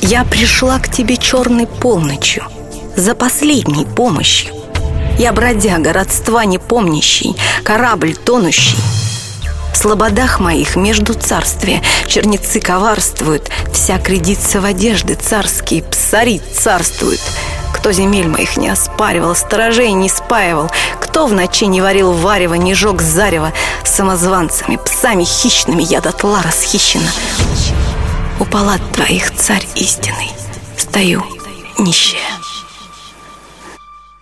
Я пришла к тебе черной полночью, за последней помощью. Я бродяга, родства не помнящий, корабль тонущий. В слободах моих между царствия черницы коварствуют, всяк рядится в одежды царские, псари царствуют. Кто земель моих не оспаривал, сторожей не спаивал, кто в ночи не варил варево, не жег зарево, самозванцами, псами хищными я дотла расхищена. У палат твоих, царь истинный, стою нищая.